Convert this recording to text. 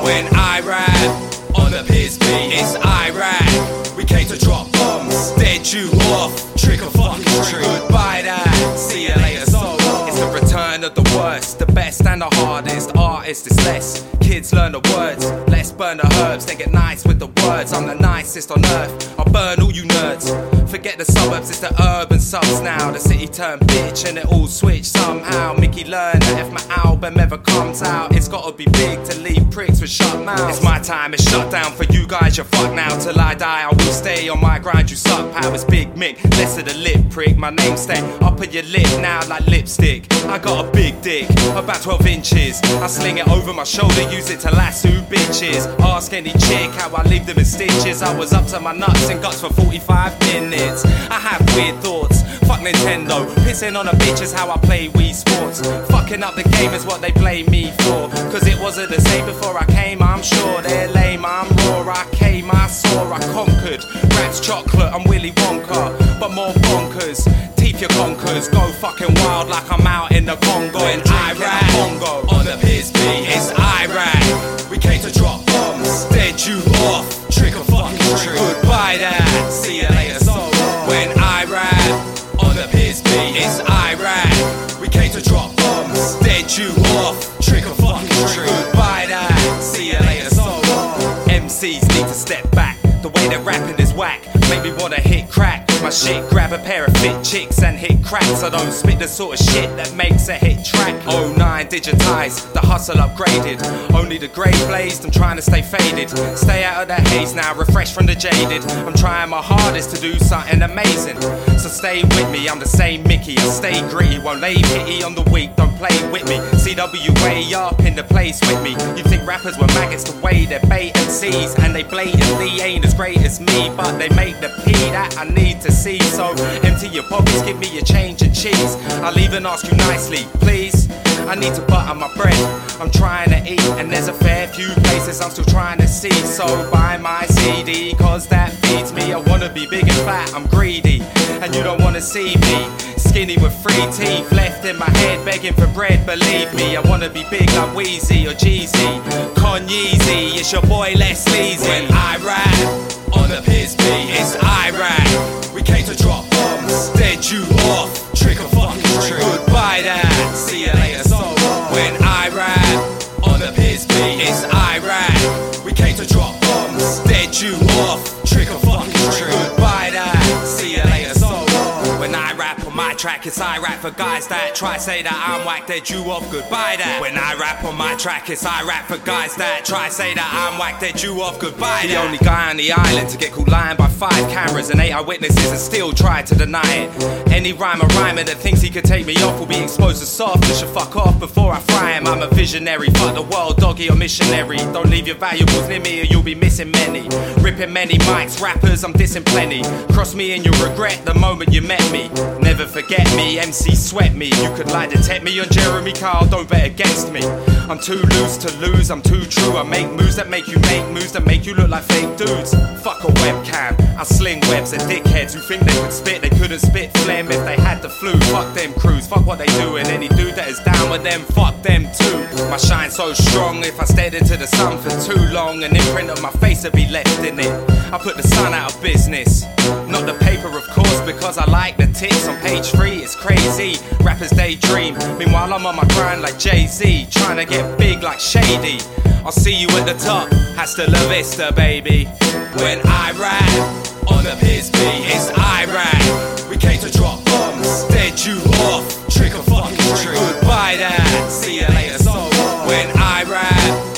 When I rap on the piss beat, it's Iraq. We came to drop bombs, dead you off, trick or fucking treat. Goodbye that, see you later, so it's the return of the worst, the best and the hardest. Artists is less, kids learn the words. Let's burn the herbs, they get nice with the words. I'm the nicest on earth, I'll burn all you nerds. Forget the suburbs, it's the urban subs now. The city turned bitch and it all switched somehow. Mickey learned that if my album ever comes out, it's gotta be big to leave pricks with shut mouths. It's my time, it's shut down for you guys, you're fucked now. Till I die, I will stay on my grind, you suck. Powers Big Mick, less of the lip prick. My name stay up on your lip now like lipstick. I got a big dick, about 12 inches. I sling it over my shoulder, use it to lasso bitches. Ask any chick how I leave them in stitches. I was up to my nuts and guts for 45 minutes. I have weird thoughts, fuck Nintendo. Pissing on a bitch is how I play Wii Sports. Fucking up the game is what they blame me for. Cause it wasn't the same before I came, I'm sure. They're lame, I'm raw, I came, I saw, I conquered. Rap's chocolate, I'm Willy Wonka, but more bonkers. Teeth your conkers, go fucking wild like I'm out in the Congo. In Iraq, Congo, on the piss beat, it's Iraq. We came to drop bombs, dead you off, trick or fucking treat. Goodbye that, see you later, so when I rap on the piss beat, it's Iraq. We came to drop bombs, dead you off, trick or fucking treat. Goodbye that, see you later, so MCs need to step back. The way they're rapping is whack, make me wanna hit crack. My shit, grab a pair of fit chicks and hit cracks. I don't spit the sort of shit that makes a hit track. 09 digitized, the hustle upgraded. Only the grey blazed, I'm trying to stay faded. Stay out of the haze now, refreshed from the jaded. I'm trying my hardest to do something amazing. So stay with me, I'm the same Mickey. I stay gritty, won't lay pity on the weak, don't play with me. CWA up in the place with me. You think rappers were maggots the way they're bait and sees, and they blatantly ain't as great as me, but they make the P that I need to see. So empty your pockets, give me your change and cheese. I'll even ask you nicely, please. I need to butter my bread, I'm trying to eat, and there's a fair few places I'm still trying to see. So buy my CD, cause that feeds me. I wanna be big and fat, I'm greedy, and you don't wanna see me skinny with 3 teeth left in my head, begging for bread. Believe me, I wanna be big like Wheezy or Jeezy, Konyeezy. It's your boy Les Leezy. When I rap on the piss beat, it's Iraq. We came to drop bombs, dead you off, trick or fucking treat. Goodbye that, see you later, so when I rap on the piss beat, it's Iraq. We came to drop bombs, dead you off, trick or fucking treat. Goodbye that, see you later, so when I rap on my track, it's I rap for guys that try say that I'm whack, dead you off, goodbye that. When I rap on my track, it's I rap for guys that try say that I'm whack, dead you off, goodbye that. The only guy on the island to get caught lying by 5 cameras and 8 eyewitnesses and still try to deny it. Any rhymer that thinks he could take me off will be exposed as soft. You should fuck off before I fry him. I'm a visionary, fuck the world, doggy or missionary. Don't leave your valuables near me or you'll be missing many. Ripping many mics, rappers, I'm dissing plenty. Cross me and you'll regret the moment you met me. Never forget me, MC sweat me. You could lie detect me on Jeremy Kyle, don't bet against me. I'm too loose to lose, I'm too true. I make moves that make you make moves that make you look like fake dudes. Fuck a webcam, I sling webs at dickheads who think they could spit. They couldn't spit phlegm if they had the flu. Fuck them crews, fuck what they do. And any dude that is down with them, fuck them too. My shine's so strong, if I stared into the sun for too long, an imprint of my face would be left in it. I put the sun out of business, not the paper of course, because I like the tits on page 3, it's crazy. Rappers daydream, meanwhile I'm on my grind like Jay-Z, trying to get big like Shady. I'll see you at the top, hasta la vista baby. When I rap on the piss beat, it's Iraq. We came to drop bombs, dead you off, trick or fucking treat. Goodbye that, see you later, so when I rap